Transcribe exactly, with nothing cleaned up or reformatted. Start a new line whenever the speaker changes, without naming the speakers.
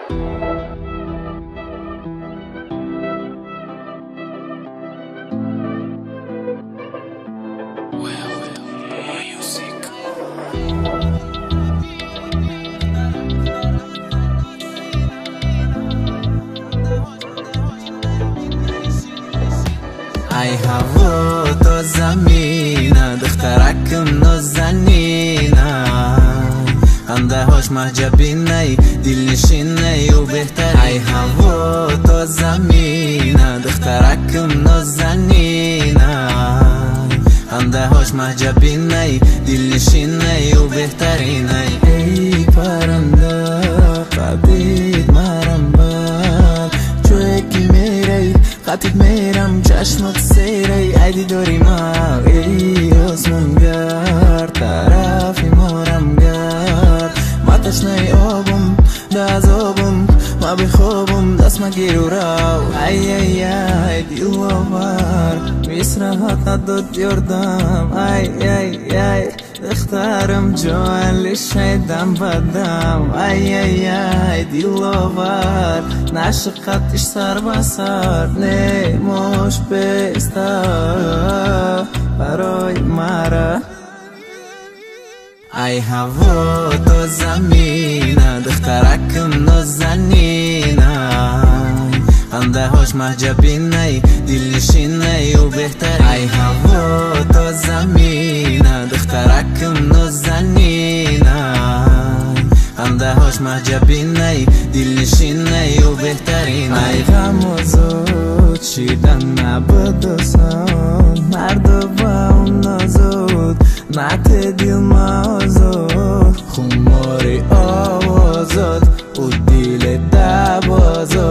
ای هوا تا زمینه دخترکم نازنینه خنده هاش محجبینه دل نشینه و بهتر ای هوا تا زمینه دخترکم نازنینه خنده هاش محجبینه دل نشینه و بهترینه ای پرنده قبید مرم بر جوی که میری خطیت میرم چشمت سیری ایدی داری ما ای آسمانگر طرفی مارم گر ما تشنه آبم داز آبم ما بخوابم دست ما گیرو راو ای ای ای دیل آور میسرحات نداد یردم ای ای ای دخترم جوان لشیدم بدم ای ای ای دیل آور نشقتش سر بسر نموش بیسته برای مرا ای هوا تا زمینه دخترکم نازنینه خنده هاش محجبینه دل نشینه و بهتر ای هوا تا زمینه دخترکم نازنینه خنده هاش محجبینه دل نشینه و بهترینه ای غم و زود شیدن نبودسان مرد با اون نازود نت دل مازود خماری آوازد و دل دبازد